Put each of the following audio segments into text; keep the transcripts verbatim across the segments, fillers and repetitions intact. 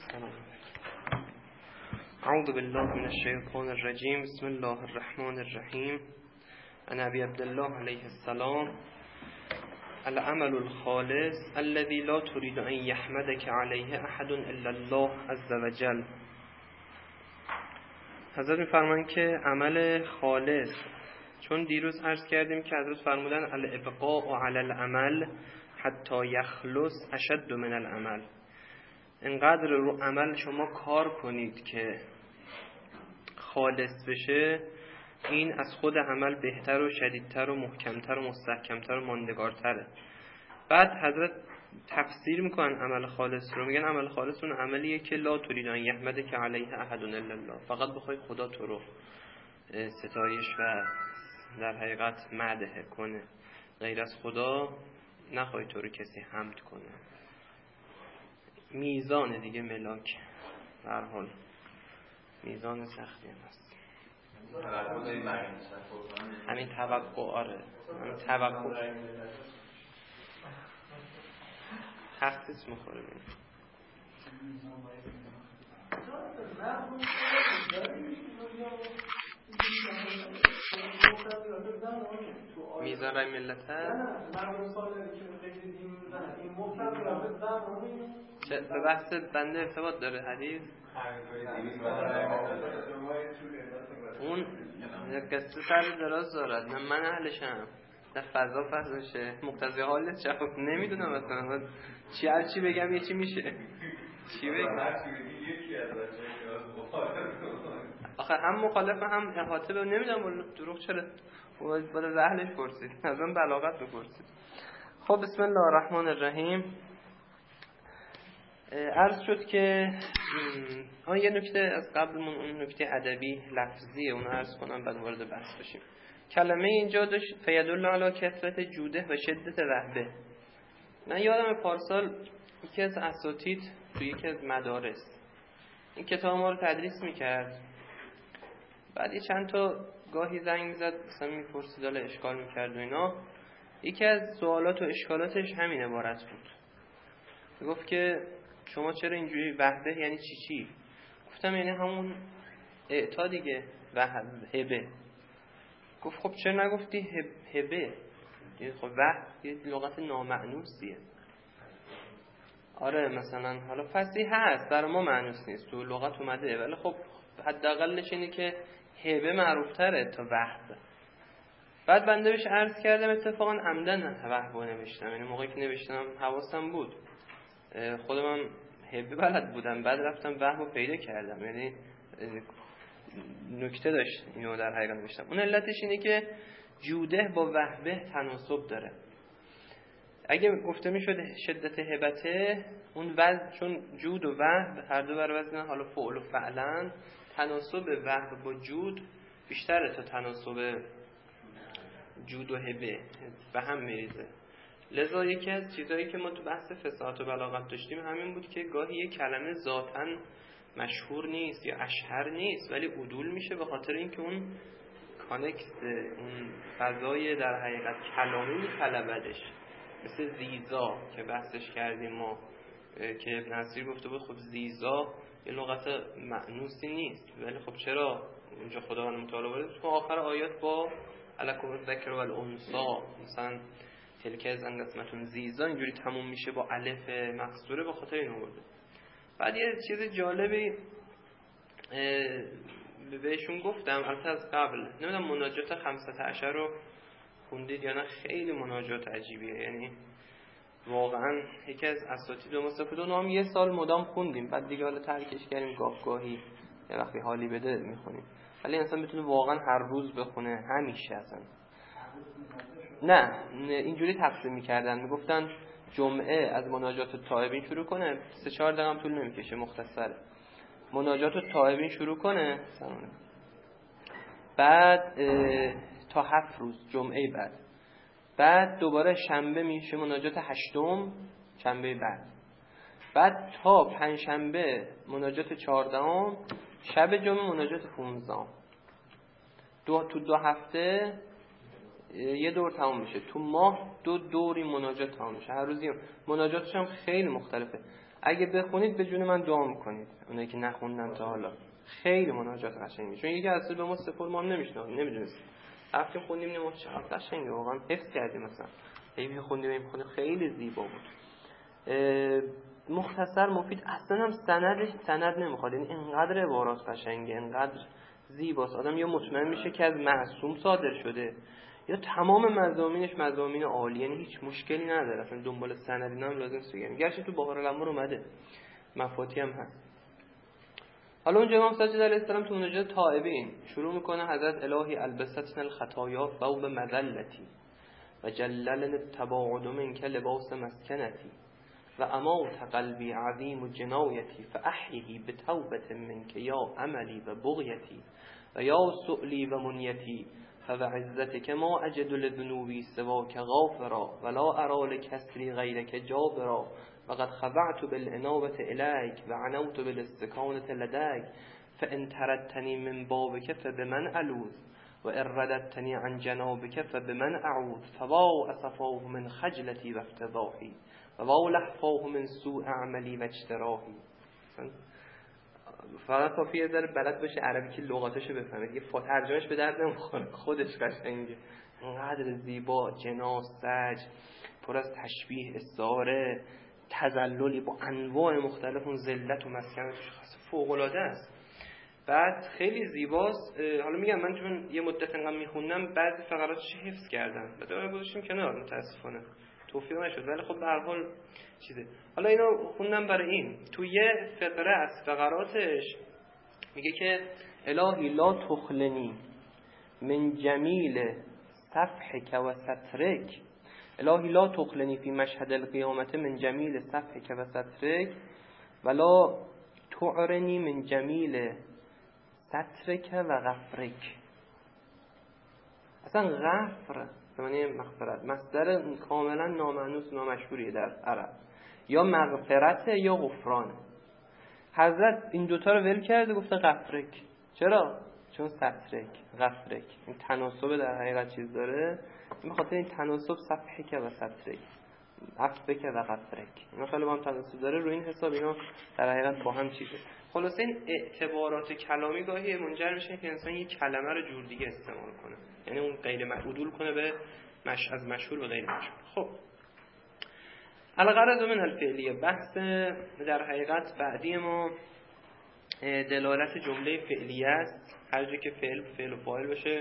اعوذ بالله من الشیطان الرجیم. بسم الله الرحمن الرحیم. عن ابی عبدالله علیه السلام: العمل الخالص الذي لا تريد ان يحمدك عليه احد الا الله عز وجل. حضرت می‌فرمایند که عمل خالص، چون دیروز عرض کردیم که حضرت فرمودن الابقاء علی العمل حتی یخلص اشد من العمل. انقدر رو عمل شما کار کنید که خالص بشه، این از خود عمل بهتر و شدیدتر و محکمتر و مستحکمتر و ماندگارتره. بعد حضرت تفسیر میکنن عمل خالص رو، میگن عمل خالص اون عملیه که لا ترید ان یحمدک علیه احد الا الله، فقط بخوای خدا تو رو ستایش و در حقیقت مدح کنه، غیر از خدا نخوای تو رو کسی حمد کنه. میزان دیگه ملاک به هر حال میزان سختی هم هست. همین توقع، آره همین توقع تخصیص میخوره بینید. میزان رای ملت هست. به بحث بنده ارتباط داره حدیث. اون قصه سر دراز دارد، نه من اهلشم، نه فضا فضاشه، مقتضی حالت جواب نمیدونم مثلا چی هر چی بگم یه چی میشه، چی بگم آخه هم مخالف هم احاطه به نمیدونم والله دروغ چرا باید از اهلش پرسید، از اون بلاغت بپرسید. خب بسم الله الرحمن الرحیم. عرض شد که آن یه نکته از قبلمون، اون نکته ادبی لفظیه، اون عرض کنم بعد وارد بحث بشیم. کلمه اینجا داشت فیدل علی کثرت جوده و شدت وهبه. من یادم پارسال یکی از اساتید توی یکی از مدارس این کتاب ما رو تدریس میکرد، بعد یه چند تا گاهی زنگ میزد مثلا میپرسید حالا اشکال میکرد و اینا. یکی از سوالات و اشکالاتش همین عبارت بود، گفت که شما چرا اینجوری وحده یعنی چی چی؟ گفتم یعنی همون اعطا دیگه، وهبه. گفت خب چرا نگفتی هبه؟ خب وحد یه لغت نامعنوسیه. آره مثلا حالا فصیح هست، برای ما معنوس نیست، تو لغت اومده، ولی خب حداقلش اینه که هبه معروفتره تا وحد. بعد بنده بهش عرض کردم اتفاقا عمدن وهبو نوشتم، یعنی موقعی که نوشتم حواسم بود، خودم هم هبه بلد بودم، بعد رفتم وهبو پیدا کردم، یعنی نکته داشت اینو در حقیقت نوشتم. اون علتش اینه که جوده با وهبه تناسب داره. اگه گفته میشد شدت هبته، اون وزن، چون جود و وهب هر دو بر وزن حالا فعل و فعلن، تناسب وهب با جود بیشتره تا تناسب جود و هبه، به هم میریزه. لذا یکی از چیزایی که ما تو بحث فصاحت و بلاغت داشتیم همین بود که گاهی یک کلمه ذاتاً مشهور نیست یا اشهر نیست ولی عدول میشه به خاطر اینکه اون کانکس، اون فضای در حقیقت کلامی میطلبدش. مثل زیزا که بحثش کردیم ما، که ابن عصیر گفته بود خب زیزا یه لغت معنوسی نیست، ولی خب چرا اونجا خداوند متعال برده تو آخر آیات با الکم الذکر و الانثی، مثلا تلک از قسمتون زیزا اینجوری تموم میشه با الف مقصوره، به خاطر این آورده. بعد یه چیز جالبی بهشون گفتم البته از قبل، نمیدونم مناجات خمسة عشر رو خوندید یا نه، خیلی مناجات عجیبیه، یعنی واقعا یکی از اساتید و مستفیدون هم یه سال مدام خوندیم، بعد دیگه حالا ترکش کردیم، گاه گاهی یه وقتی حالی بده میخونیم، ولی انسان بتونه واقعا هر روز بخونه همیشه اصلا. نه اینجوری تقسیم میکردن، میگفتن جمعه از مناجات التائبین شروع کنه، سه چهار دقیقه هم طول نمیکشه، مختصره. مناجات التائبین شروع کنه بعد تا هفت روز جمعه بعد، بعد دوباره شنبه میشه مناجات هشتم شنبه بعد، بعد تا پنج شنبه مناجات چهاردهم، شب جمعه مناجات پونزدهم. دو تو دو هفته یه دور تمام میشه، تو ماه دو دوری مناجات تمام میشه، هر روزی مناجاتش هم خیلی مختلفه. اگه بخونید به جون من دعا میکنید، اونایی که نخوندن تا حالا. خیلی مناجات قشنگه، چون یکی از به ما سپر ما هم نمیشناسیم، نمیدونستیم. رفتیم خوندیم نماز چقدر قشنگه، واقعا حفظ کردیم. مثلا هی خوندیم هی خوندیم، خیلی زیبا بود. مختصر مفید، اصلا هم سندش سند نمیخواد، یعنی اینقدر عبارات قشنگه، اینقدر زیباست، آدم یا مطمئن میشه که از معصوم صادر شده یا تمام مضامینش مضامین عالی، یعنی هیچ مشکلی نداره. اصلا دنبال سند اینا هم لازم نیست بگم، گرچه تو بهار الانوار اومده، مفاتی هم هست. حالا اونجا امام سجاد علیه السلام تو مناجات تائبین شروع میکنه: حضرت الهی البستنا الخطایا فوق مذلتی و جللن التباعد منک لباس مسکنتی و امات قلبی عظیم و جنایتی فاحیه بتوبة منک یا عملی و بغیتی و یا سؤلی و منیتی فبعزتک ما اجد لذنوبی سواک غافرا ولا ارى لکسری غیرک جابرا وقد خضعت بالانابة الیک و عنوت بالاستکانة لدیک فان طردتنی من بابک فبمن الوذ و ان رددتنی عن جنابک فبمن اعوذ فوا اسفاه من خجلتی و افتضاحی و وا لحفاه من سوء عملی و اجتراحی. فقط کافیه یه ذره بلد باشه عربی که لغاتشو بفهمه دیگه، ترجمهش به درد نمیخوره، خودش قشنگه، انقدر زیبا، جناس، سج، پر از تشبیه، استعاره، تذللی با انواع مختلف، اون ذلت و مسکنش فوق العاده است. بعد خیلی زیباست. حالا میگم من چون یه مدت انقدر میخوندم بعضی فقراتش حفظ کردم، بعد اون گذاشتیم کنار، متاسفانه توفیق نشد، ولی خب به هر حال چیزه. حالا اینو خوندم برای این، تو یه فقره از فقراتش میگه که الهی لا تخلنی من جمیل صفحک و سترک، الهی لا تخلنی فی مشهد القیامت من جمیل صفحک و سترک ولا تعرنی من جمیل سترک و غفرک. اصلا غفر به معنی مغفرت، مصدر کاملا نامأنوس نامشهوریه در عرب، یا مغفرت یا غفران. حضرت این دوتا رو ول کرده گفته غفرک. چرا؟ چون سترک، غفرک این تناسب در حقیقت چیز داره، به خاطر این تناسب صفحک و سترک، عفبک و غفرک، اینا خیلی با هم تناسب داره، رو این حساب اینا در حقیقت با هم چیزه. خلاصه این اعتبارات کلامی گاهی منجر میشه که انسان یک کلمه رو جور دیگه استعمال کنه، یعنی اون غیر معدول کنه به مش از مشهور به غیر مشهور. خب الغرض من الفعلیه، بحث در حقیقت بعدی ما دلالت جمله فعلیه است، هر جا که فعل فعل و فاعل باشه.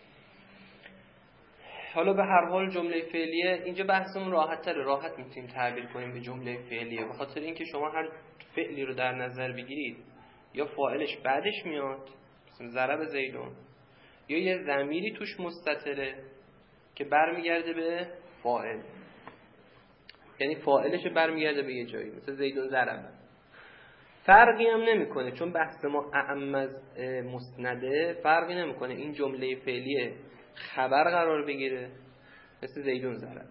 حالا به هر حال جمله فعلیه اینجا بحثمون راحت تره، راحت میتونیم تعبیر کنیم به جمله فعلیه، به خاطر اینکه شما هر فعلی رو در نظر بگیرید یا فاعلش بعدش میاد، مثلا ضرب زیدون، یا یه ضمیری توش مستتره که برمیگرده به فاعل، یعنی فاعلش برمیگرده به یه جایی، مثلا زیدون ضربه. فرقی هم نمیکنه، چون بحث ما اعم از مسنده، فرقی نمیکنه این جمله فعلیه خبر قرار بگیره مثل زیدون ضربه،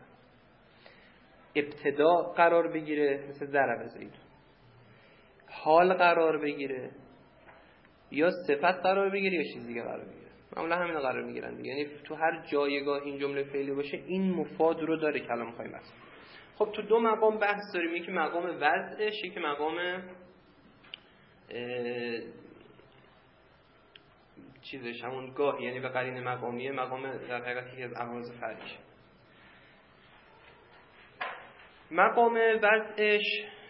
ابتدا قرار بگیره مثل ضرب زیدون، حال قرار بگیره یا صفت قرار بگیره یا چیز دیگه قرار بگیره، معمولا همینا قرار میگیرن دیگه. یعنی تو هر جایگاه این جمله فعلی باشه این مفاد رو داره که الان می‌خوایم بحث. خب تو دو مقام بحث داریم، یکی مقام وضعش، یکی مقام چیزش همون گاه، یعنی به قرین مقامیه، مقام در حقیقت یکی از اعراض فرعیش. مقام وضعش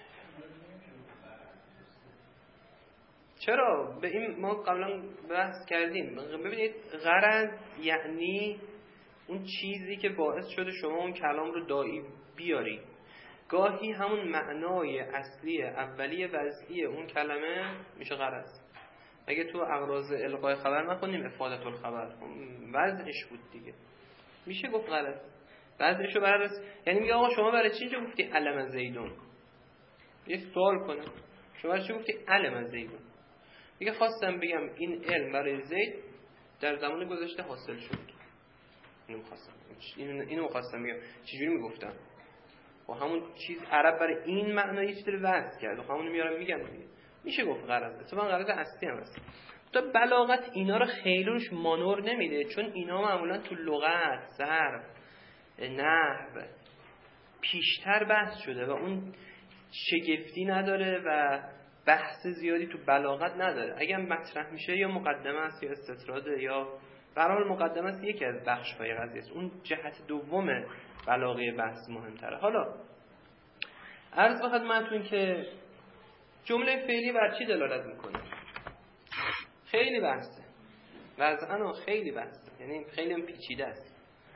چرا؟ به این ما قبلا بحث کردیم. ببینید غرض یعنی اون چیزی که باعث شده شما اون کلام رو دایی بیاری. گاهی همون معنای اصلی اولیه وضعی اون کلمه میشه غرض. اگه تو اغراض القای خبر نخونیم افادت الخبر، وضعش بود دیگه، میشه گفت غرض. وضعشو بررس، یعنی میگه آقا شما برای چی اینجا گفتی علم زیدون؟ یه سوال کنه، شما برای چی گفتی علم زیدون؟ میگه خواستم بگم این علم برای زید در زمان گذشته حاصل شد. اینو خواستم اینو اینو خواستم بگم. چجوری میگفتم؟ و همون چیز عرب برای این معنی یه چیزی رو وضع کرد و همون میارم میگم دیگه. میشه گفت غرضه، اتفاقا غرض اصلی هم هست. تا بلاغت اینا رو خیلی روش مانور نمیده، چون اینا معمولا تو لغت، صرف، نحو پیشتر بحث شده و اون شگفتی نداره و بحث زیادی تو بلاغت نداره. اگر مطرح میشه یا مقدمه است یا استطراده یا برای مقدمه است، یکی از بخش‌های قضیه است. اون جهت دوم بلاغه بحث مهمتره. حالا عرض به خدمتتون که جمله فعلی بر چی دلالت میکنه؟ خیلی بحثه، وضعاً خیلی بحثه، یعنی خیلی هم پیچیده است.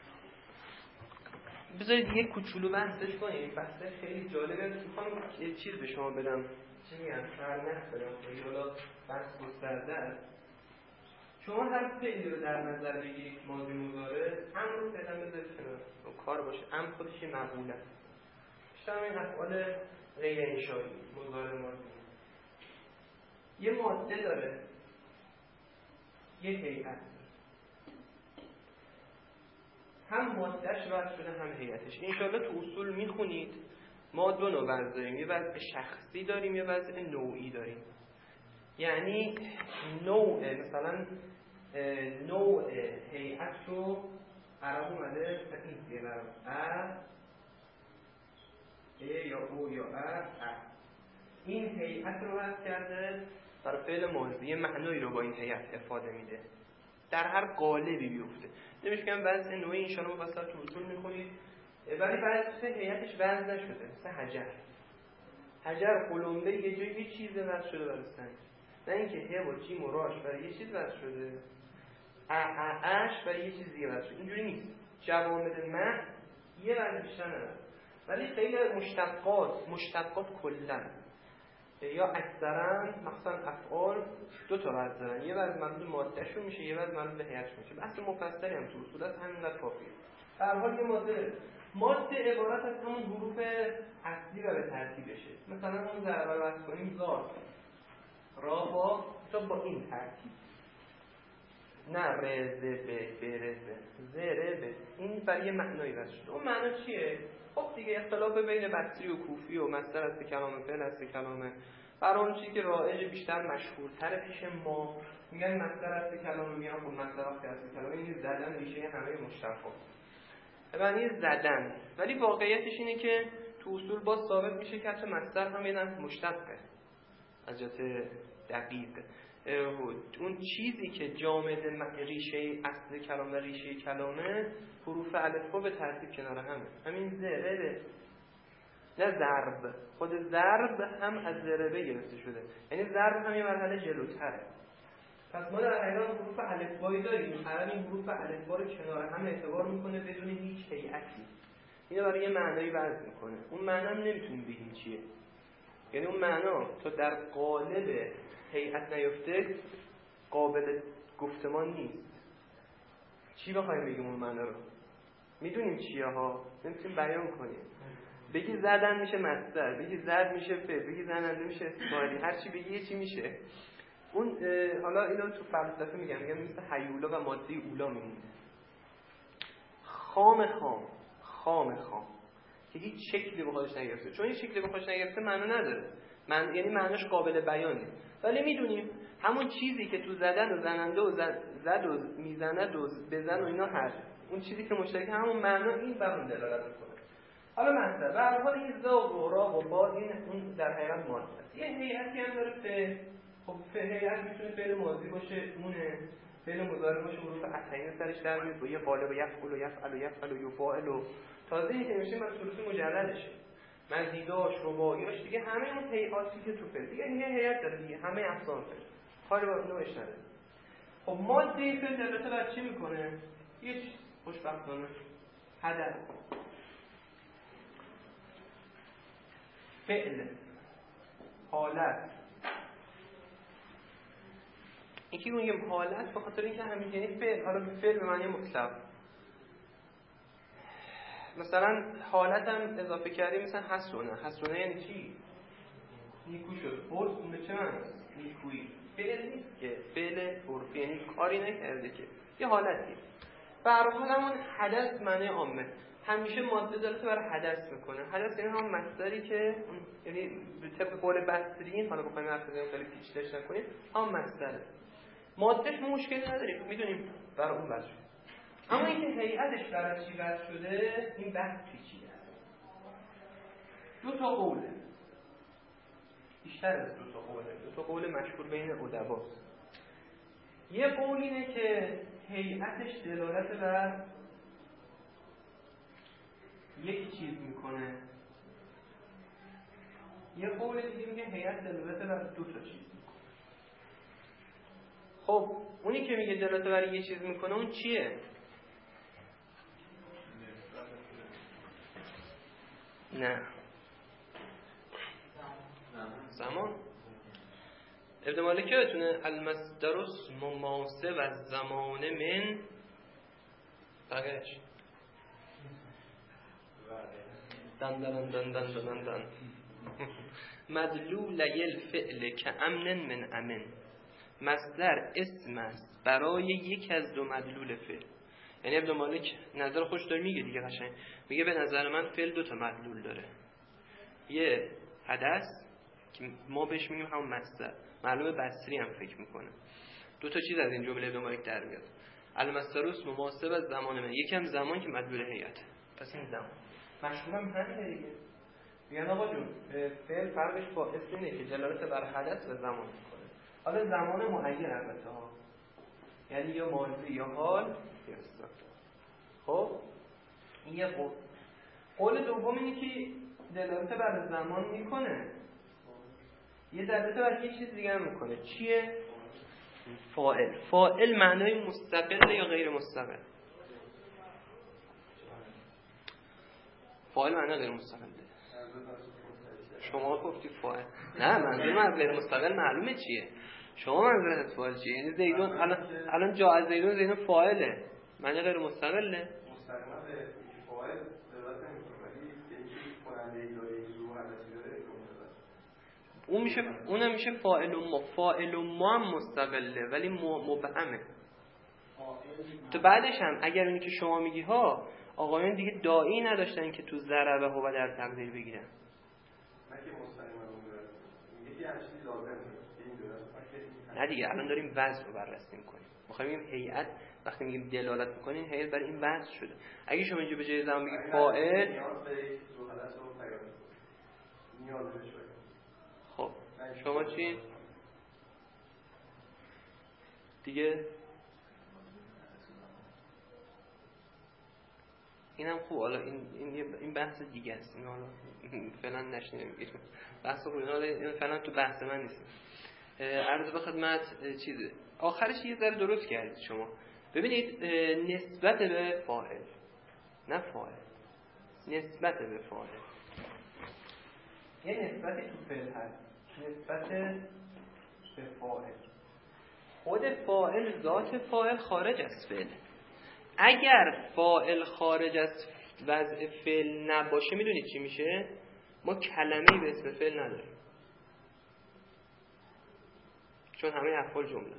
بذارید یک کوچولو بحثش کنیم. بحث خیلی جالبه. میخوام یه چیز به شما بدم، چی میگن، فرنخ بدم، خیلی حالا بحث گسترده است. شما هر فعلی رو در نظر بگیرید، ماضی مضارع، هم رو فعلا بذارید کنار و کار باشه. هم خودش یه مقوله است. بیشتر این افعال غیر انشایی، مضارع ماضی یه ماده داره، یه هیئت، هم مادهش وضع شده هم هیئتش. انشالله تو اصول میخونید. ما دو نوع وضع داریم، یه وضع شخصی داریم، یه وضع نوعی داریم. یعنی نوع، مثلا نوع هیئت رو عرب اومده این دیگه ا ای یا او یا ا ا این هیئت رو وضع کرده برای فعل ماضی، معنایی رو با این هیئت افاده میده، در هر قالبی بیفته. نمیشه که وضع نوعی انشاءالله مفصل تو اصول میخونید، ولی بعضی هیئتش وضع نشده. مثل حجر، حجر قلمبه یه جایی یه چیز وضع شده برای سنگ، نه اینکه ه و جیم و راش برای یه چیز وضع شده، ا ا اش برای یه چیز دیگه وضع شده. اینجوری نیست. جوامد مع یه وضع بیشتر نداره، ولی خیلی مشتقات مشتقات کلا یا اکثرا مخصوصا افعال دو تا وضع دارن. یه وضع مربوط مادهشون میشه، یه وضع مربوط به هیئتش میشه. بحث مفصلی هم تو اصول است، همینقدر کافیه. در حال یه ماده ماده عبارت از همون حروف اصلی و به ترتیبشه. مثلا اون ضربه رو وضع کنیم زار را با تا با این ترتیب، نه ر ز ب ب ر ز ز ر ب، این برای معنایی وضع شده. اون معنا چیه؟ خب دیگه اختلاف بین بصری و کوفی و مصدر است کلام، فعل است کلامه. برای اون چیزی که رایج بیشتر مشهورتر پیش ما میگن مصدر است کلام، میگن خب مصدر است کلام. این زدن ریشه همه مشتقات، معنی زدن. ولی واقعیتش اینه که تو اصول باز ثابت میشه که حتی مصدر هم یه مشتقه از جهت دقیق. اون چیزی که جامد ریشه اصل کلام و ریشه کلامه، حروف الف به ترتیب کنار همه. همین ضربه، نه ضرب. خود ضرب هم از ضربه گرفته شده، یعنی ضرب هم یه مرحله جلوتره. پس ما در حقیقت حروف الفبایی داریم. عرب این حروف الفبا رو کنار هم اعتبار میکنه بدون هیچ هیئتی. اینو برای یه معنایی وضع میکنه. اون معنا هم نمیتونیم بگیم چیه، یعنی اون معنا تا در قالب هیئت نیفته قابل گفتمان نیست. چی بخوایم بگیم اون معنا رو؟ میدونیم چیه ها، نمیتونیم بیان کنیم. بگی زدن میشه مصدر، بگی زد میشه فعل، بگی زننده میشه اسم، هر چی بگی یه چی میشه. اون حالا اینو تو فلسفه میگم، میگم مثل هیولا و ماده اولا میمونه. خام خام خام خام که هیچ شکلی به خودش نگرفته. چون هیچ شکلی به خودش نگرفته معنا نداره. من یعنی معناش قابل بیانه. ولی میدونیم همون چیزی که تو زدن و زننده و زد, زد و میزند و بزن و اینا هست، اون چیزی که مشترک همون معنا این بر اون دلالت میکنه. حالا مثلا به هر حال این ذا و را و با این اون در حقیقت ماده است. یه هیئتی هم داره فعل. خب فعل هیئت میتونه فعل ماضی باشه، اونه فعل مضارع باشه، حروف عطفین سرش در میاد با یه قالب یفعل و یفعل و یفعل و یفاعل و تازه این که میشه مثلثی مجردشه، مزیداش رباعیاش دیگه همه اون هیئاتی که تو فعل دیگه یه هیئت داره دیگه، همه اقسام فعل کاری با نوعش نداره. خب ماده فعل البته بعد چی میکنه؟ یه چیز خوشبختانه هدف فعل حالت. یکی میگم حالت به خاطر اینکه همین یعنی فعل، حالا فعل به معنی مطلق. مثلا حالت هم اضافه کردیم، مثلا حسونه. حسونه یعنی چی؟ نیکو شد. حسن به چه معنی؟ نیکویی. فعل نیست که، فعل عرفی، یعنی کاری نکرده که، یه حالتی. به هر حال همون حدث معنی عامه. همیشه ماده داره تو برای حدث میکنه. حدث یعنی هم مصدری که یعنی به طبق قول بصریین، حالا بخوایم حرف بزنیم خیلی پیچیده‌اش نکنیم، هم مصدره. مادهش مشکلی نداریم، میدونیم برای اون وضع شده. اما اینکه هیئتش برای چی وضع شده، این بحث پیچیده است. دو تا قوله. بیشتر از دو تا قوله. دو تا قول مشهور بین ادباست. یه قول اینه که هیئتش دلالت بر یک چیز میکنه. یه قول دیگه میگه هیئت دلالت بر دو تا چیز میکنه. خب اونی که میگه دلالت بر یه چیز میکنه اون چیه؟ نه زمان. ابن مالک یادتونه المصدر مماثل و زمان من بقیش دن دن دن دن دن دن مدلول الفعل که امن من امن. مصدر اسم است برای یک از دو مدلول فعل. یعنی ابن مالک نظر خوش داره میگه دیگه قشنگ میگه به نظر من فعل دو تا مدلول داره. یه حدث که ما بهش میگیم همون مصدر، معلومه بصری هم فکر میکنه. دو تا چیز از این جمله ابن مالک در میاد. المصدر اسم مناسب از زمان من، یکم زمان که مدلول هیئت. پس این زمان مشهورم همینه دیگه. میگن آقا جون فعل فرقش با اسم اینه که دلالت بر حدث و زمان میکنه. حالا زمان معین البته ها، یعنی یا ماضی یا حال یا استقبال. خب این یه قول. قول دوم اینه که دلالت بر زمان میکنه، یه دلالت بر یه چیز دیگه هم میکنه. چیه؟ فاعل. فاعل معنای مستقل یا غیر مستقل؟ فاعل معنای غیر مستقل. شما گفتی فاعل. نه منظور من غیر مستقل معلومه چیه. شما منظورت فاعل چیه؟ یعنی زیدون الان الان جا از زیدون زیدون فاعله، معنی غیر مستقله. مستقلا به فاعل دلالت نمیکنه، ولی یکی کننده داره ظهور حدثی داره. اون میشه اونم میشه فاعل و ما. فاعل و ما هم مستقله ولی مبهمه. تو بعدش هم اگر اونی که شما میگی ها آقایان دیگه داعی نداشتن که تو ضربه هو در تقدیر بگیرن. نه که مستقیما اون داره میگه هر چیزی لازمه این درست. نه دیگه الان داریم وضع رو بررسی میکنیم. میخوایم بگیم هیئت وقتی میگیم دلالت میکنین هیئت برای این وضع شده. اگه شما اینجا به جای زمان بگید فاعل نیاز به ظهور حدث و پیام نیاز بهش. خب شما چی؟ دیگه اینم خوب. حالا این این این بحث دیگه است. این حالا فعلا نشینیم میگیم بحث خوب. حالا این فعلا تو بحث من نیست. عرض به خدمت چیزه آخرش یه ذره درست کردید شما. ببینید نسبت به فاعل، نه فاعل، نسبت به فاعل یه نسبتی تو فعل هست. نسبت به فاعل، خود فاعل ذات فاعل خارج از فعل. اگر فاعل خارج از وضع فعل نباشه میدونید چی میشه؟ ما کلمه‌ای به اسم فعل نداریم، چون همه افعال جمله.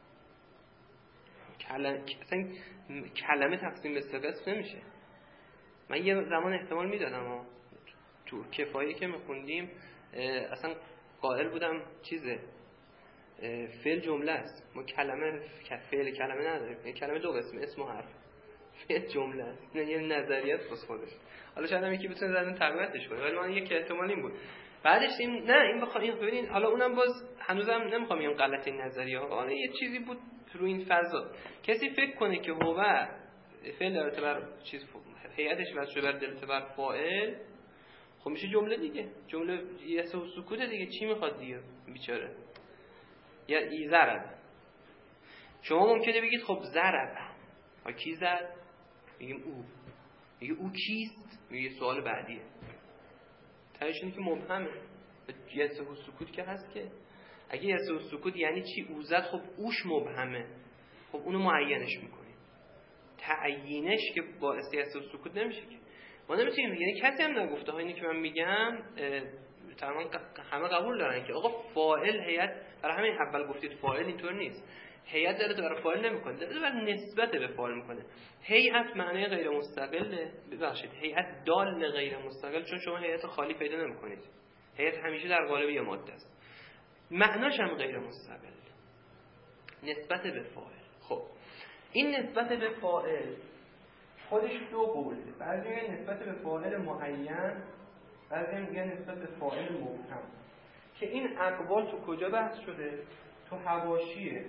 کلمه اصلا کلمه تقسیم به سه قسم نمیشه. من یه زمان احتمال میدادم ها تو کفایه که میخوندیم اصلا قائل بودم چیزه فعل جمله است. ما کلمه فعل کلمه نداریم. این کلمه دو قسمه، اسم و حرف. فعل جمله است. این یه نظریه است خودش. حالا شاید هم یکی بتونه زدن تقویتش کنه، ولی من یک احتمال این بود. بعدش این نه این بخوام این ببینین حالا اونم باز هنوزم نمیخوام این غلط نظریه ها. حالا یه چیزی بود رو این فضا کسی فکر کنه که هو فعل داره بر چیز هیئتش واسه شو بر دلت بر فاعل، خب میشه جمله دیگه. جمله یه سه سکوت دیگه. چی میخواد دیگه بیچاره؟ یا ای ضرب. شما ممکنه بگید خب ضرب ها کی زد؟ میگیم او. میگه او کیست؟ میگه سوال بعدیه. تایش اینه که مبهمه. یه سه سکوت که هست که اگه یه سه سکوت یعنی چی؟ او زد، خب اوش مبهمه. خب اونو معینش میکنیم. تعیینش که باعث یه سه سکوت نمیشه که. ما نمیتونیم، یعنی کسی هم نگفته ها اینی که من میگم تمام همه قبول دارن که آقا فاعل هیئت، برای همین اول گفتید فاعل اینطور نیست. هیئت داره تو برای فاعل نمیکنه، داره برای نسبت به فاعل میکنه. هیئت معنی غیر مستقله. ببخشید هیئت دال غیر مستقل، چون شما هیئت خالی پیدا نمیکنید. هیئت همیشه در قالب یه ماده است. معناش هم غیر مستقل. نسبت به فاعل. خب این نسبت به فاعل خودش دو قوله. بعضی میگن نسبت به فاعل معین، بعضی میگن نسبت به فاعل مبهم. که این اقوال تو کجا بحث شده؟ تو حواشیه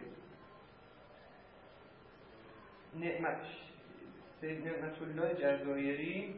نعمت سید نعمت الله جزایری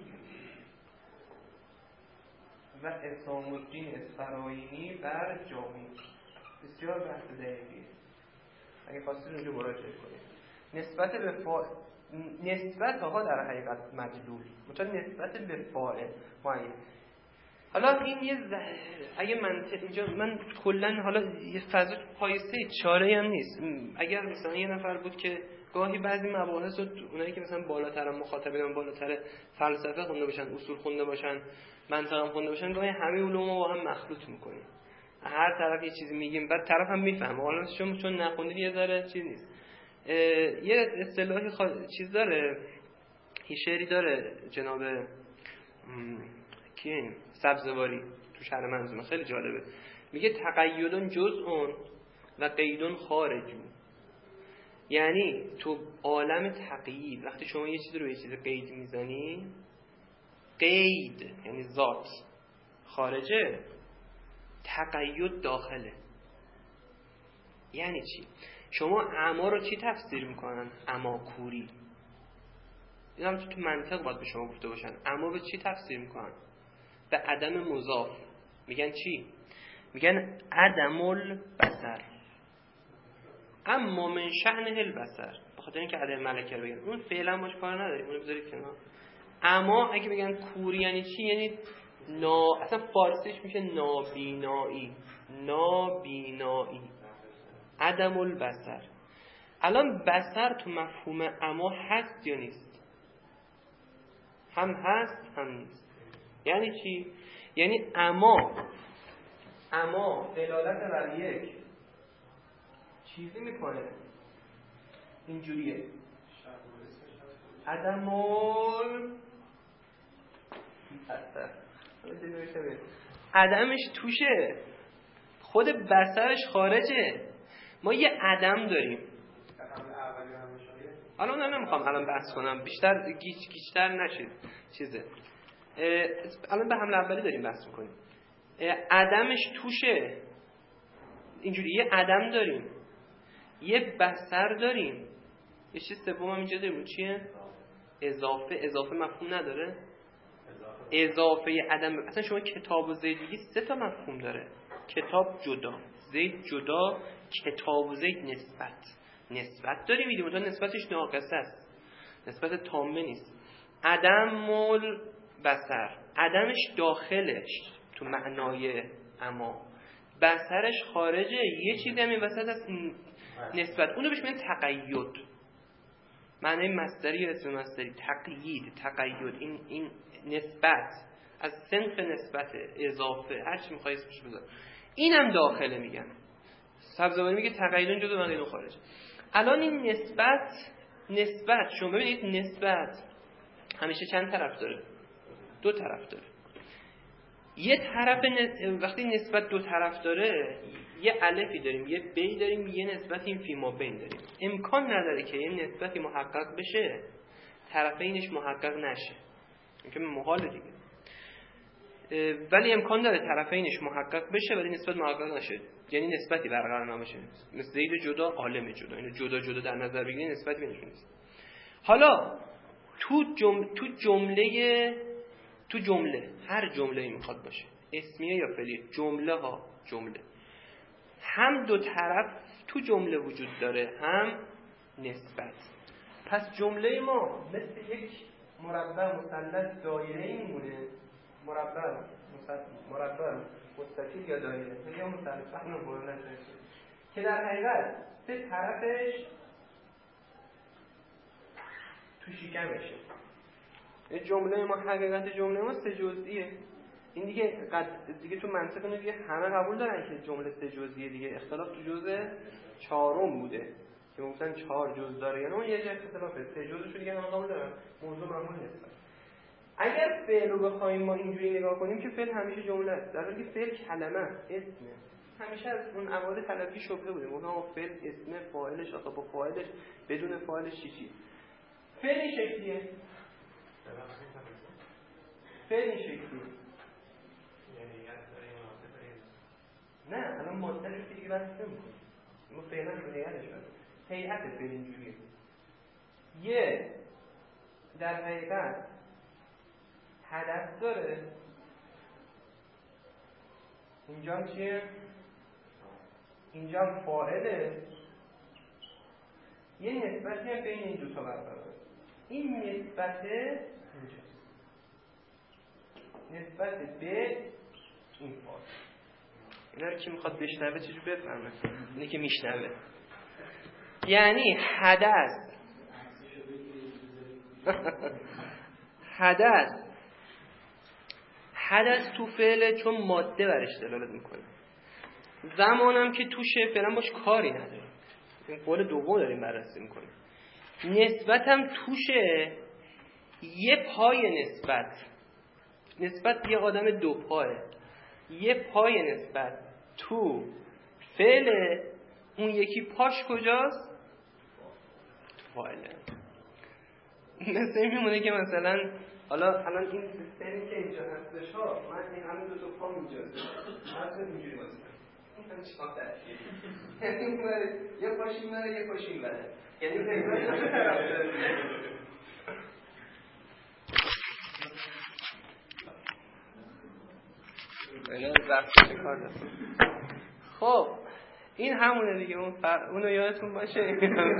و اسام الدین اصفراینی بر جامی. بسیار بحث دقیقیه، اگه خواستید اونجا مراجعه کنید. نسبت به فاعل، نسبت ها در حقیقت مدلول، مثلا نسبت به فاعل معین. حالا این یه ز... اگه منطق اینجا من کلا حالا یه فضا پایسته چاره‌ای هم نیست. اگر مثلا یه نفر بود که گاهی بعضی مباحث رو اونایی که مثلا بالاتر مخاطبین بالاتر فلسفه خونده باشن، اصول خونده باشن، منطق هم خونده باشن، گاهی همه علوم رو با هم مخلوط می‌کنیم. هر طرف یه چیزی میگیم بعد طرف هم میفهمه. حالا شما چون نخوندید یه ذره چیز نیست. یه اصطلاحی خوا... چیز داره، یه شعری داره جناب کیه سبزواری تو شهر منظومه، خیلی جالبه. میگه تقیدون جزء و قیدون خارج. یعنی تو عالم تقیید وقتی شما یه چیزی رو به یه چیز قید میزنی، قید یعنی ذات خارجه، تقید داخله. یعنی چی؟ شما اما رو چی تفسیر میکنن؟ اما کوری. این هم تو منطق باید به شما گفته باشن. اما به چی تفسیر میکنن؟ به عدم مضاف. میگن چی؟ میگن عدم البصر. اما من شأنه البصر. بخاطر اینکه عدم ملکه رو بگن. اون فعلا باش کار نداریم، اونو بذارید کنار. اما اگه بگن کوری یعنی چی؟ یعنی نا، اصلا فارسیش میشه نابینایی. نابینایی، عدم البصر. الان بصر تو مفهوم اما هست یا نیست؟ هم هست هم نیست. یعنی چی؟ یعنی اما اما دلالت بر یک چیزی میکنه اینجوریه، عدم البصر. عدمش توشه، خود بصرش خارجه. ما یه عدم داریم. حالا اونم نمیخوام الان بحث کنم، بیشتر گیج گیجتر نشید چیزه. الان به حمله اولی داریم بحث میکنیم. عدمش توشه، اینجوری یه عدم داریم، یه بصر داریم، یه چیز سوم هم اینجا داریم. چیه؟ اضافه. اضافه مفهوم نداره؟ اضافه عدم. اصلا شما کتاب و زید بگید سه تا مفهوم داره. کتاب جدا، زید جدا، کتاب و زید نسبت. نسبت داریم میدیم، اون نسبتش ناقصه است، نسبت تامه نیست. عدم البصر، عدمش داخلش تو معنای اما، بصرش خارجه، یه چیزی همین وسط از نسبت. اونو بهش میگن تقید. معنای مصدری یا اسم مصدری تقیید، تقید. این این نسبت از صنف نسبت، اضافه، هر چی می‌خوای اسمش بذار. اینم داخله میگن. سبزواری میگه تقییدون جزء و قیدون خارج. الان این نسبت نسبت شما ببینید نسبت همیشه چند طرف داره؟ دو طرف داره. یه طرف نس... وقتی نسبت دو طرف داره، یه الفی داریم، یه بی داریم، یه نسبت این فی ما بین داریم. امکان نداره که یه نسبتی محقق بشه طرفینش محقق نشه، اینکه محاله دیگه. ولی امکان داره طرفینش محقق بشه ولی نسبت محقق نشه، یعنی نسبتی برقرار نباشه. مثل زید جدا، عالم جدا، اینو جدا جدا در نظر بگیرید نسبتی بینشون نیست. حالا تو جم... تو جمله تو جمله هر جمله‌ای میخواد باشه، اسمیه یا فعلیه، جمله ها جمله هم دو طرف تو جمله وجود داره هم نسبت. پس جمله ما مثل یک مربع مثلث دایره‌ای میمونه. مربع مربع مستطیل یا دایره یا مثلث همون فرمول که در حقیقت سه طرفش تو شکمشه. این جمله ما، حقیقت جمله ما سه جزئیه. این دیگه قد... دیگه تو منطق اینه دیگه همه قبول دارن که جمله سه جزئیه دیگه. اختلاف تو جزء چهارم بوده که مثلا چهار جزء داره، یعنی اون یه جای اختلافه. سه جزءشو دیگه همه قبول دارن، موضوع معمول نیست. اگر فعل رو بخوایم ما اینجوری نگاه کنیم که فعل همیشه جمله است، در حالی که فعل کلمه اسمه. همیشه از اون اول تلقی شبهه بوده، گفتم فعل اسم، فاعلش آخه با فاعلش بدون فاعلش چی چی. فعل این شکلیه، فعل این شکلیه. نه الان ماده رو که دیگه بحث نمی‌کنیم، ما فعلا رو نگرش کنیم. هیئت فعل اینجوریه. یه در حقیقت حدث داره، اینجا چیه؟ اینجا فاعله، یه نسبتی هم بین این دو تا برقراره. این نسبت اینجاست، نسبت به این فاعل. اینا رو که میخواد بشنوه چجور بفهمه؟ اینه که میشنوه. یعنی حدث حدث حدث تو فعله چون ماده برش دلالت میکنه. زمانم که توشه فعلا باش کاری نداره. این قول دوم داریم بررسی میکنیم. نسبتم توشه، یه پای نسبت نسبت یه آدم دو پایه، یه پای نسبت تو فعله، اون یکی پاش کجاست؟ تو فاعله. مثل این میمونه که مثلا حالا الان این سیستمی که اینجا هستش ها، من این همین دو تا پام اینجاست، مثلا اینجوری بازی کنم، این همین چیکار درکیه، یه پاش این بره یه پاش این بره، یعنی فکرهای دو طرف داره. اینا رفت کار داره. خب این همونه دیگه، اون فر... اونو یادتون باشه.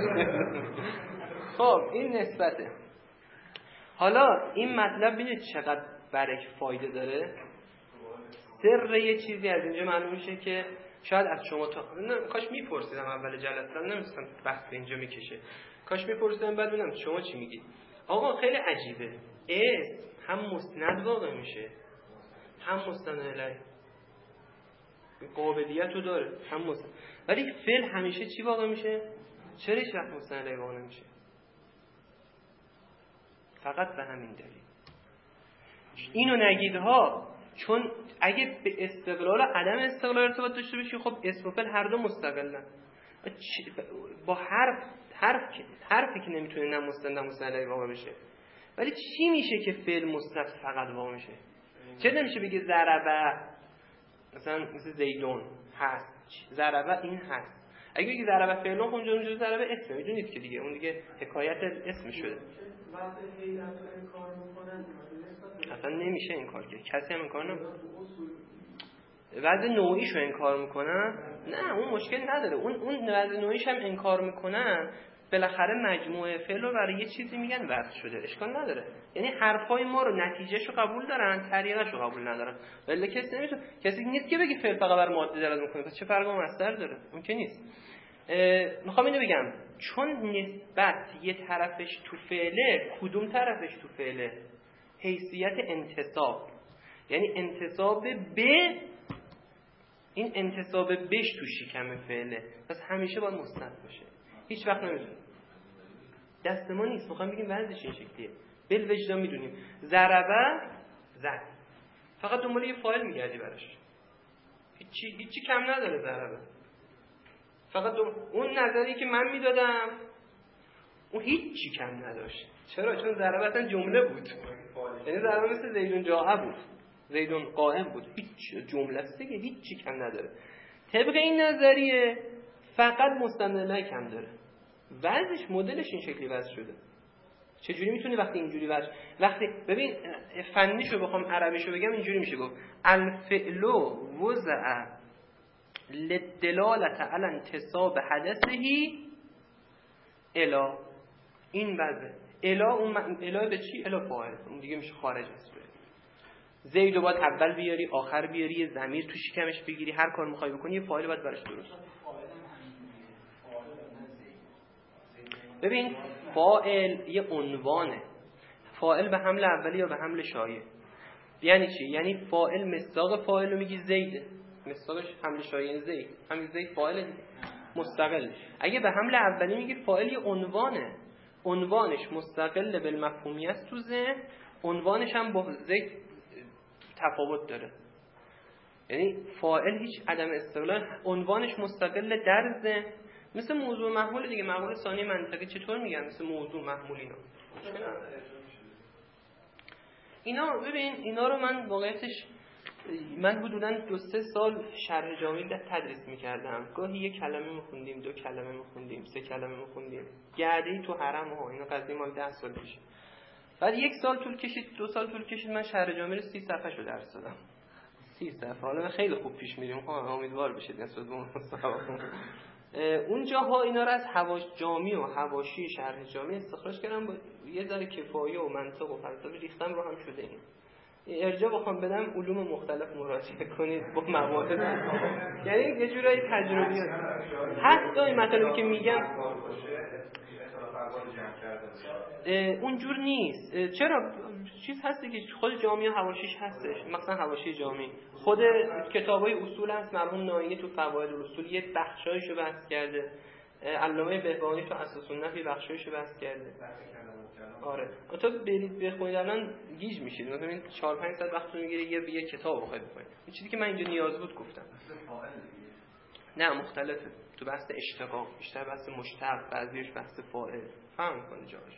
خب این نسبته. حالا این مطلب ببینید چقدر برای فایده داره. سر یه چیزی از اینجا معلوم میشه که شاید از شما تا کاش میپرسیدم اول جلسه، نمیستم بحث به اینجا میکشه، کاش میپرسیدم بعد ببینم شما چی میگید. آقا خیلی عجیبه، اسم هم مسند واقع میشه هم مستند الیه، قابلیت رو داره هم مستند، ولی فعل همیشه چی واقع میشه؟ چرا هیچ وقت مستند الیه واقع نمیشه؟ فقط به همین دلیل. اینو نگید ها، چون اگه به استقلال و عدم استقلال ارتباط داشته باشی، خب اسم و فعل هر دو مستقلن. با حرف حرف که حرفی که نمیتونه نه مستند نه مستند الیه واقع بشه. ولی چی میشه که فعل مستند فقط واقع میشه؟ چرا نمیشه بگه ضربه مثلا مثل زیدون هست، ضربه این هست. اگه بگی ضربه فعلون خب اونجا اونجا ضربه اسم، میدونید که دیگه اون دیگه حکایت اسم شده. اصلا نمیشه این کار که کسی هم این کار نمیکنه. وضع نوعیشو انکار میکنن، نه اون مشکل نداره، اون اون وضع نوعیش هم انکار میکنن، بالاخره مجموعه فعل رو برای یه چیزی میگن وضع شده، اشکال نداره. یعنی حرفای ما رو نتیجهشو قبول دارن، طریقشو قبول ندارن. ولی کسی نمیتونه، کسی نیست که بگه فعل فقط بر ماده دلالت میکنه، پس چه فرقی با مصدر داره؟ اون که نیست. میخوام اینو بگم، چون نسبت یه طرفش تو فعله، کدوم طرفش تو فعله؟ حیثیت انتساب، یعنی انتساب به، این انتساب بهش تو شکم فعله، پس همیشه باید مستند باشه، هیچ وقت نمیتونه. دست ما نیست، میخوام بگیم وضعش این شکلیه. بالوجدان میدونیم ضربه زد، فقط دنبال یه فاعل میگردی براش، هیچی هیچی کم نداره ضربه. فقط دو... اون نظری که من میدادم اون هیچی کم نداشت. چرا؟ چون ضربه اصلا جمله بود، یعنی ضربه مثل زیدون جاء بود، زیدون قائم بود، هیچ جمله است دیگه، هیچی کم نداره. طبق این نظریه فقط مستند الیه کم داره. وضعش مدلش این شکلی وضع شده. چجوری میتونی وقتی اینجوری وضع، وقتی ببین فنیشو بخوام عربیشو بگم اینجوری میشه گفت الفعل وضع للدلالة على انتصاب حدثه الی، این وضع الی، اون الی به چی؟ الی فاعل، اون دیگه میشه خارج از فعل. زید رو باید اول بیاری آخر بیاری، یه ضمیر تو شکمش بگیری، هر کار میخوای بکنی یه فاعل باید براش درست. ببین فاعل یه عنوانه، فاعل به حمل اولی یا به حمل شایع. یعنی چی؟ یعنی فاعل مصداق فاعل رو میگی زیده، مصداقش حمل شایع زید، همین زید فاعل مستقل. اگه به حمل اولی میگی فاعل یه عنوانه، عنوانش مستقل بالمفهومیت تو ذهن، عنوانش هم با زید تفاوت داره. یعنی فاعل هیچ عدم استقلال، عنوانش مستقل در ذهن، مثل موضوع محمول دیگه، محمول ثانی منطقی چطور میگن؟ مثل موضوع محمول اینا. اینا ببین اینا رو من واقعیتش من حدوداً دو سه سال شرح جامعی تدریس میکردم. گاهی یک کلمه میخوندیم، دو کلمه میخوندیم، سه کلمه میخوندیم. گرده‌ای تو حرم ها، اینا قضیه مال ده سال پیش. بعد یک سال طول کشید، دو سال طول کشید، من شرح جامعی رو سی صفحه شو درس دادم. سی صفحه. حالا خیلی خوب پیش میریم، ها امیدوار بشید نسبت به اون مصاحبه. اونجاها اینا رو از حواش جامی و حواشی شرح جامی استخراج کردم، با یه ذره کفایه و منطق و فلسفه ریختم رو هم شده این. ارجاع بخوام بدم علوم مختلف مراجعه کنید با موارد، یعنی یه جورایی تجربیات هست. این مطالبی که میگم اونجور نیست. چرا؟ چیز هستی که خود جامعه حواشیش هستش، مثلا حواشی جامعه خود کتابای اصول هست، مرحوم ناینی تو فواید الاصول یه بخشایشو بحث کرده، علامه بهبهانی تو اساس النحو بخشایشو بحث کرده. آره تا برید بخونید الان گیج میشید، مثلا این چهار پنج ساعت وقتتون میگیره یه یه کتاب بخواید بخونید. این چیزی که من اینجا نیاز بود گفتم. نه مختلفه، تو بحث اشتقاق بیشتر بحث مشتق، بعضیش بحث فاعل، فهم کنه جاش.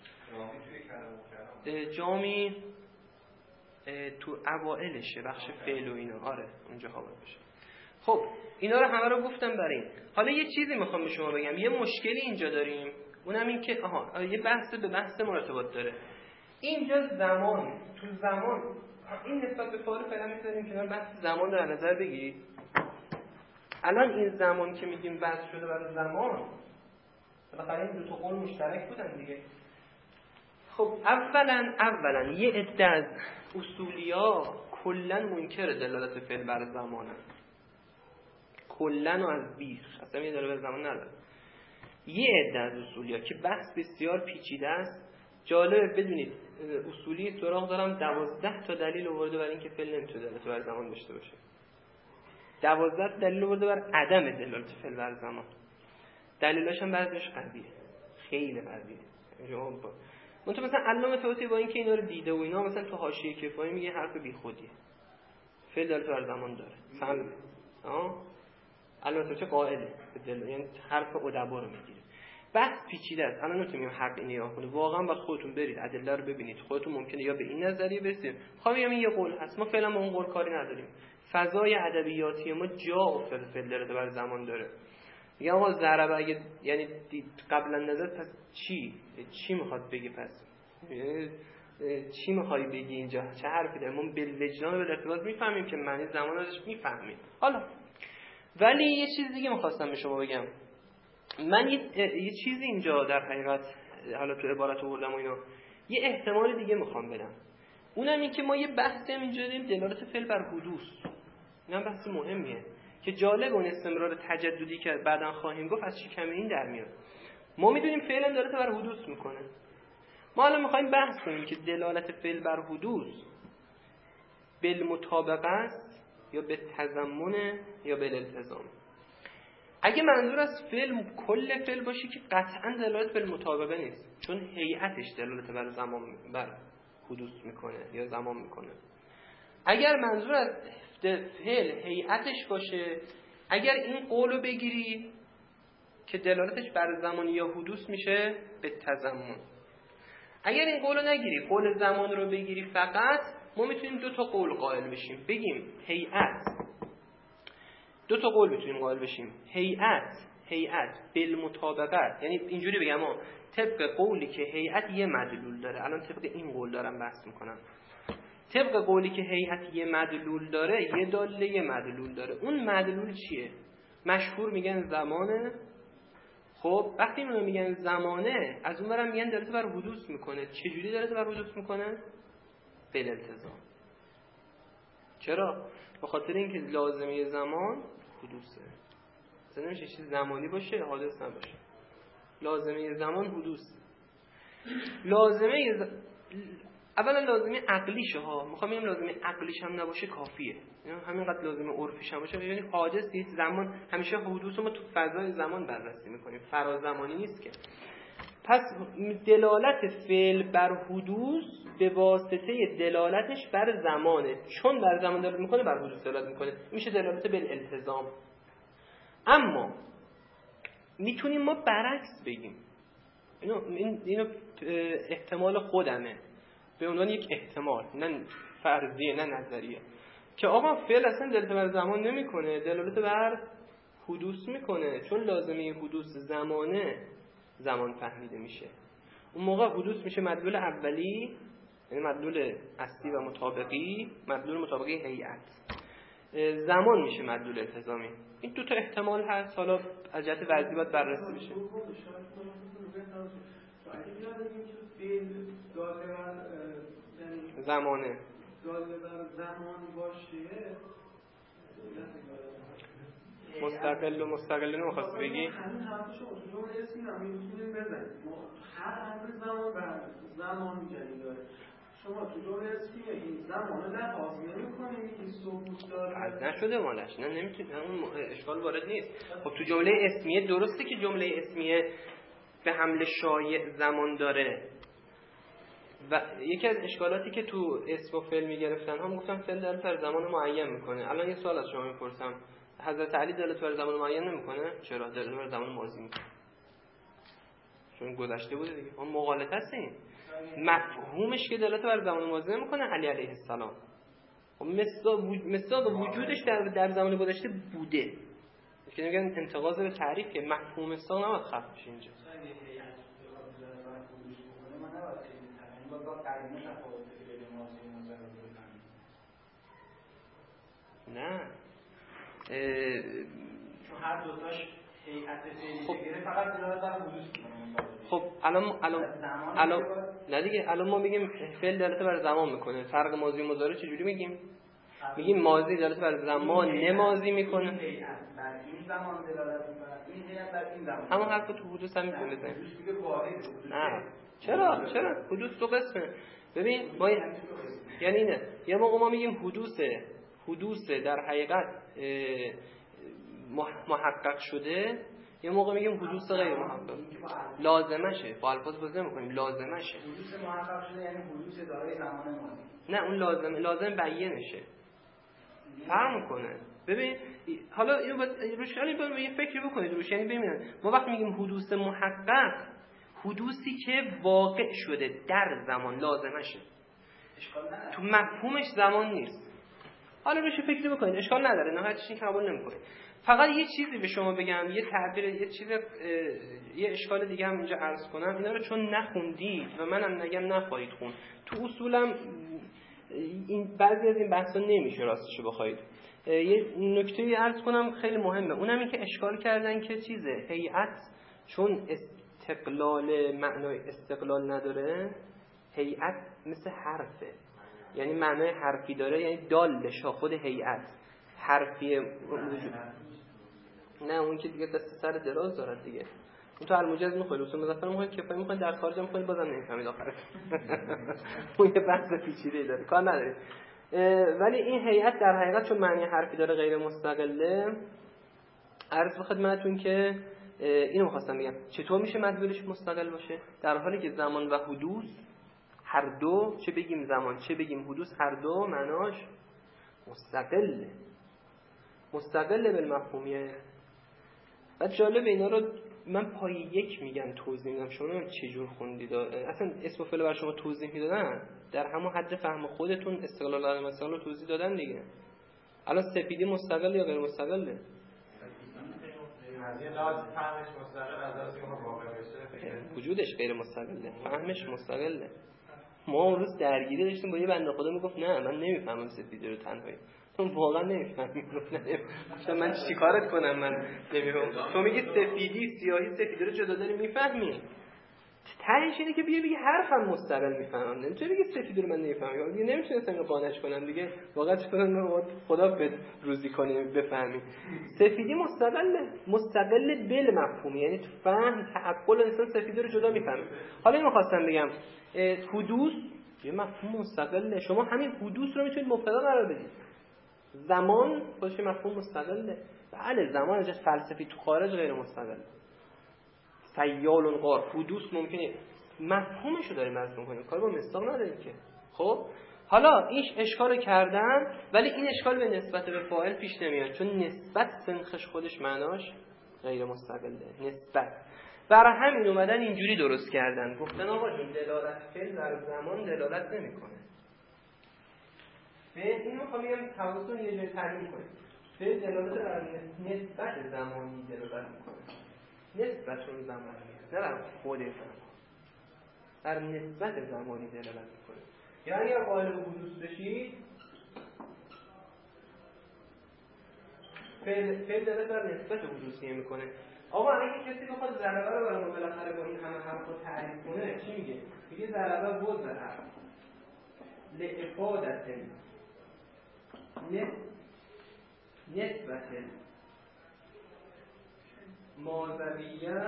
جامی تو اوائلشه، بخش فعل و اینا. آره اونجا ها باشه. خب اینا رو همه رو گفتم برای این. حالا یه چیزی میخوام به شما بگم، یه مشکلی اینجا داریم، اونم این که آها یه بحث به بحث مرتبط داره. اینجا زمان، تو زمان این نسبت به فعل فعلا میذاریم کنار، بحث زمان رو در نظر بگیرید. الان این زمان که میگیم بحث شده برای زمان، بالاخره این دو تا قول مشترک بودن دیگه. خب اولا اولا یه عده از اصولیا کلا منکر دلالت فعل بر زمانه، کلا و از بیخ اصلا یه دلالت بر زمان نداره. یه عده از اصولیا که بحث بسیار پیچیده است. جالبه بدونید اصولی سراغ دارم دوازده تا دلیل آورده برای اینکه فعل نمیتونه دلالت بر زمان داشته باشه. دوازده دلیل آورده بر عدم دلالت فعل بر زمان. دلیلاش هم بعضیش قویه، خیلی قویه. جواب منتها مثلا علامه طوطی با اینکه اینا رو دیده و اینا، مثلا تو حاشیه کفایه میگه حرف بیخودیه، فعل دلالت بر زمان داره. مثلا ها علامه طوطی قائله به دل، یعنی حرف ادبا رو میگیره. بحث پیچیده است. الان نمیتونیم حق نگاه کنیم، واقعا باید خودتون برید ادله رو ببینید، خودتون ممکنه یا به این نظریه برسید میخوام بگم این یه قول هست، ما فعلا با اون قول کاری نداریم. فضای ادبیاتی ما جا افتاده فعل دلالت بر زمان داره. میگم آقا ضرب اگه یعنی قبلا نظر پس چی چی میخواد بگه؟ پس چی میخوای بگی اینجا؟ چه حرفی داره؟ ما بالوجدان به ارتباط میفهمیم که معنی زمان ازش میفهمیم. حالا ولی یه چیز دیگه میخواستم به شما بگم. من یه, یه چیزی اینجا در حقیقت حالا تو عبارت آوردم و اینا، یه احتمال دیگه میخوام بدم. اونم این که ما یه بحثی هم اینجا داریم دلالت فعل بر حدوث. اینم بحث مهمیه که جالب اون استمرار تجددی که بعداً خواهیم گفت از چی کمه این در میاد. ما میدونیم فعل هم دلالت بر حدوث میکنه. ما الان میخوایم بحث کنیم که دلالت فعل بر حدوث بالمطابقه است یا به تضمن یا بالالتزام. اگه منظور از فعل کل فعل باشه که قطعاً دلالت بالمطابقه نیست، چون هیئتش دلالت بر زمان بر حدوث میکنه یا زمان میکنه. اگر منظور از فعل هیئتش باشه، اگر این قولو بگیری که دلالتش بر زمان یا حدوث میشه به تضمن، اگر این قولو نگیری قول زمان رو بگیری فقط، ما میتونیم دو تا قول قائل بشیم. بگیم هیئت، دو تا قول میتونیم قائل بشیم. هیئت هیئت بالمطابقت، یعنی اینجوری بگم ما طبق قولی که هیئت یه مدلول داره، الان طبق این قول دارم بحث میکنم، طبق قولی که هیئت یه مدلول داره، یه داله یه مدلول داره. اون مدلول چیه؟ مشهور میگن زمانه. خب وقتی اینو میگن زمانه، از اون برم میگن دلالت بر حدوث میکنه. چجوری دلالت بر حدوث میکنه؟ بالالتزام. چرا؟ به خاطر اینکه لازمه زمان حدوثه. مثلا نمیشه چیز زمانی باشه حادث نباشه. لازمه زمان حدوث. لازمه ز... اولا لازمه عقلیشه ها، میخوام بگم لازمه عقلیش هم نباشه کافیه، یعنی همینقدر لازمه عرفیش هم باشه، یعنی حادث نیست. زمان همیشه حدوث ما تو فضای زمان بررسی میکنیم، فرازمانی نیست که. پس دلالت فعل بر حدوث به واسطه دلالتش بر زمانه، چون بر زمان دلالت میکنه بر حدوث دلالت میکنه، میشه دلالت بالالتزام. اما میتونیم ما برعکس بگیم، اینو اینو احتمال خودمه به عنوان یک احتمال، نه فرضیه نه نظریه. که آقا فعل اصلا دلالت بر زمان نمیکنه، دلالت بر حدوث میکنه، چون لازمه حدوث زمانه زمان فهمیده میشه. اون موقع حدوث میشه مدلول اولی، یعنی مدلول اصلی و مطابقی، مدلول مطابقی هیئت. زمان میشه مدلول التزامی. این دو تا احتمال هست، حالا از جهت وضعی باید بررسی بشه. زمانه زمان باشه مستقل و مستقل نمیخواست بگی؟ همین حرف شما تو جمله اسمی هم میتونیم بزنیم. هر حرف زمان بر زمان جنی داره. شما تو جمله اسمی این زمان لحاظ نمی‌کنید این ثبوت داره. از نشده مالش. نه نمیتونید، اون اشکال وارد نیست. خب تو جمله اسمیه درسته که جمله اسمیه به حمل شایع زمان داره. و یکی از اشکالاتی که تو اسم و فعل میگرفتن هم گفتم فعل دلالت بر زمان معین میکنه. الان یه سوال از شما میپرسم، حضرت علی دلالت بر زمان معین نمیکنه؟ چرا؟ دلالت بر زمان ماضی میکنه، چون گذشته بوده دیگه. اون مغالطه است. این مفهومش که دلالت بر زمان ماضی نمیکنه علی علیه السلام. خب مصداق وجودش در در زمان گذشته بوده. که میگن انتقاض به تعریف که مفهوم مصداق نباید خفت بشه اینجا. نه چون هر دوتاش هیئت فعلی فقط دلالت بر حدوث میکنه. خب الان الان الان نه دیگه، الان ما میگیم فعل دلالت بر زمان میکنه. فرق ماضی و مضارع چجوری میگیم؟ میگیم ماضی دلالت بر زمان نماضی میکنه. این زمان دلالت میکنه، این هیئت بر این زمان. همون حرف تو حدوث هم میتونه بزنیم. نه چرا چرا حدوث دو قسمه. ببین باید یعنی نه یه موقع ما میگیم حدوث حدوث در حقیقت محقق شده، یه موقع میگیم حدوث غیر محقق. لازمشه، با الفاظ بازی نمی‌کنیم، لازمشه. حدوث محقق شده یعنی حدوث دارای زمان ماضی. نه اون لازم لازم بیانشه، فهم میکنه. ببین حالا اینو باید روش باید یه فکری بکنید روش. یعنی ببینید ما وقتی میگیم حدوث محقق، حدوثی که واقع شده در زمان لازمشه، تو مفهومش زمان نیست. حالا روش فکر بکنید، اشکال نداره، نه هیچ چیزی قبول نمی‌کنه. فقط یه چیزی به شما بگم، یه تعبیر، یه چیز، یه اشکال دیگه هم اینجا عرض کنم. اینا رو چون نخوندید و منم نگم نخواهید خون، تو اصولم این بعضی از این بحثا نمیشه راستش بخواید. یه نکته‌ای عرض کنم خیلی مهمه، اونم این که اشکال کردن که چیزه هیئت چون استقلال معنای استقلال نداره، هیئت مثل حرفه، یعنی معنای حرفی داره، یعنی دالش خود هیئت حرفی وجود. نه اون که دیگه دست سر دراز دارد دیگه. اون تو الموجز میخواد، اصول مظفر میخواد، کفایه میخواد، در خارج هم میخواد، بازم نمیفهمید آخرش. اون یه بحث پیچیده‌ای داره، کار نداره. ولی این هیئت در حقیقت چون معنی حرفی داره غیر مستقله، عرض به خدمتتون که اینو می‌خواستم بگم چطور میشه مدلولش مستقل باشه، در حالی که زمان و حدوث هر دو، چه بگیم زمان چه بگیم حدوث، هر دو معناش مستقله، مستقله بالمفهومیه. و جالب اینا رو من پای یک میگم توضیح میدم، شما نمیدونم چجور خوندید. اصلا اسم و فعل بر شما توضیح میدادن در همون حد فهم خودتون، استقلال عدم استقلال رو توضیح دادن دیگه. الان سپیدی مستقل یا غیر مستقله؟ فهمش مستقل از اصلی ما واقع بشه، وجودش غیر مستقله، فهمش مستقله. ما اون روز درگیری داشتیم با یه بنده خدا میگفت نه من نمیفهمم سپیدی رو تنهایی. تو واقعا نمیفهمی. گفتم من چیکارت کنم، من نمیفهمم. تو میگی سفیدی سیاهی، سفیدی رو جدا داری میفهمی. تهش اینه که بیا بگی حرفم مستقل میفهمم، نمیتونی بگی سفیدی رو من نمیفهمم. دیگه نمیتونستم اینو قانعش کنم دیگه، واقعا چطور من خدا بد روزی کنیم بفهمی. سفیدی مستقله، مستقل بالمفهوم، یعنی تو فهم تعقل انسان سفیدی رو جدا میفهمه. حالا اینو خواستم بگم، حدوث یه مفهوم مستقله، شما همین حدوث رو میتونید مبتدا قرار بدید. زمان خودش مفهوم مستقله. بله زمان از فلسفی تو خارج غیر مستقله. سیال الغار حدوث ممکنه مفهومشو داریم عرض می‌کنیم، کار با مصداق نداریم که. خب حالا این اشکال کردن، ولی این اشکال به نسبت به فاعل پیش نمیاد، چون نسبت سنخش خودش معناش غیر مستقله. نسبت برای همین اومدن اینجوری درست کردن، گفتن آقا این دلالت فعل در زمان دلالت نمیکنه. فعل اینو میخوام بگم حواستون یه جای تعریف کنید. فعل دلالت بر نسبت زمانی دلالت میکنه. نسبت اون زمانی نه بر خود زمان. بر نسبت زمانی دلالت میکنه. یعنی اگر قائل به حدوث بشید فعل فعل دلالت بر نسبت حدوثی میکنه. آقا اگه کسی بخواد ضربه رو برای ما بالاخره با این همه حرف رو تعریف کنه چی میگه؟ میگه ضربه وضع حرف لافادت نسبت ماذویه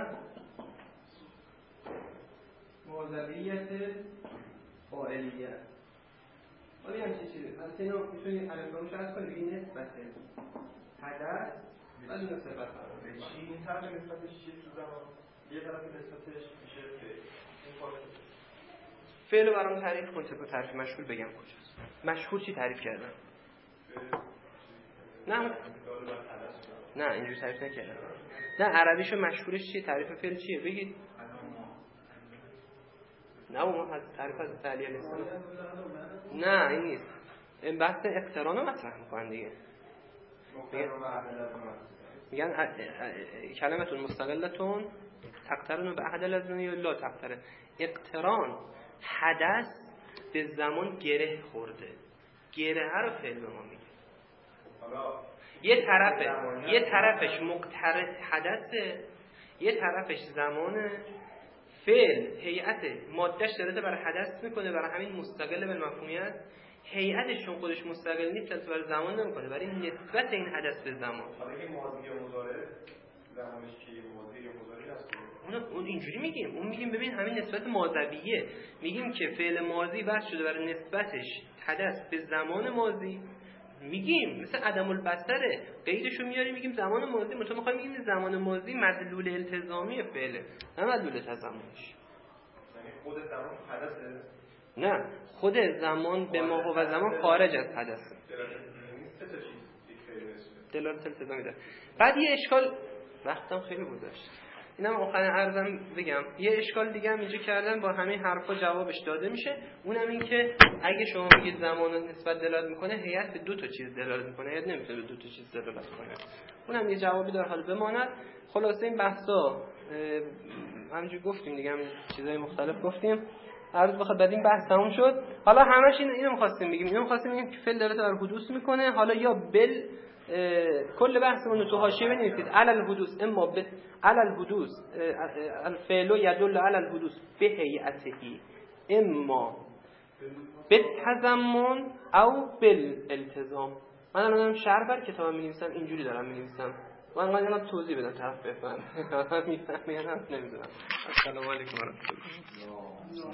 ماذویت فاعلیه. حالا همچین چیزی از اینو میتونید الفبامش عرض کنید بگید نسبت حدث ولی نسبت قرار بدید. این طرف نسبتش چیه تو زمان؟ یه طرف نسبتش میشه فعل رو برام تعریف کن. طبق تعریف مشهور بگم کجاست. مشهور چی تعریف کردن؟ نه نه اینجوری تعریف نکردن. نه عربیشو مشهورش چیه؟ تعریف فعل چیه؟ بگید. نه ما از تعریف از تعلیل نیستم. نه این نیست. این بحث اقتران رو مطرح میکنن دیگه. میگن کلمتون مستقلتون تقترن به احد لازم یا لا تقترن. اقتران حدث به زمان گره خورده. گره رو فعل به ما میگه. یه طرفه یه طرفش مقترن حدثه، یه طرفش زمانه. فعل هیئت مادهش داره برای حدث میکنه، برای همین مستقل به مفهومیت. هیئتش چون خودش مستقل نیست دست برای زمان نمیکنه، برای نسبت این حدث به زمان. حالا که ماضی یا مضارع زمانش چیه؟ ماضی یا مضارع هست. اون اون اینجوری میگیم. اون میگیم ببین همین نسبت ماضیه. میگیم که فعل ماضی بحث شده برای نسبتش حدث به زمان ماضی. میگیم مثل عدم البصره قیدشو میاریم میگیم زمان ماضی. مثلا میخوایم میگیم زمان ماضی مدلول التزامی فعله نه مدلول تضمنش. یعنی خود زمان حدثه؟ نه خود زمان به ما و زمان خارج از حدثه. دلالت التزامی داره. بعد یه اشکال وقتم خیلی گذشت. اینم آخرین عرضم بگم. یه اشکال دیگه هم اینجا کردن با همین حرفا جوابش داده میشه. اونم این که اگه شما بگید زمان و نسبت دلالت میکنه، هیئت به دو تا چیز دلالت میکنه. هیئت نمیتونه به دو تا چیز دلالت کنه. اونم یه جوابی داره حال بماند. خلاصه این بحثا همونجوری گفتیم دیگه، هم چیزای مختلف گفتیم. عرض بخواد بعد این بحث تموم شد. حالا همش این اینو می‌خواستیم بگیم. اینو می‌خواستیم بگیم که فعل دلالت بر حدوث میکنه. حالا یا بل کل بحثمون رو تو حاشیه بنویسید علل الحدوث اما به علل الحدوث الفعل يدل على الحدوث بهيئته اما بالتضمن او بالالتزام. من الان شرح بر کتابم می‌نویسم اینجوری دارم می‌نویسم. من انقدر توضیح بدم طرف بفهم. میفهمه یا نه نمیدونم. السلام علیکم و رحمت الله.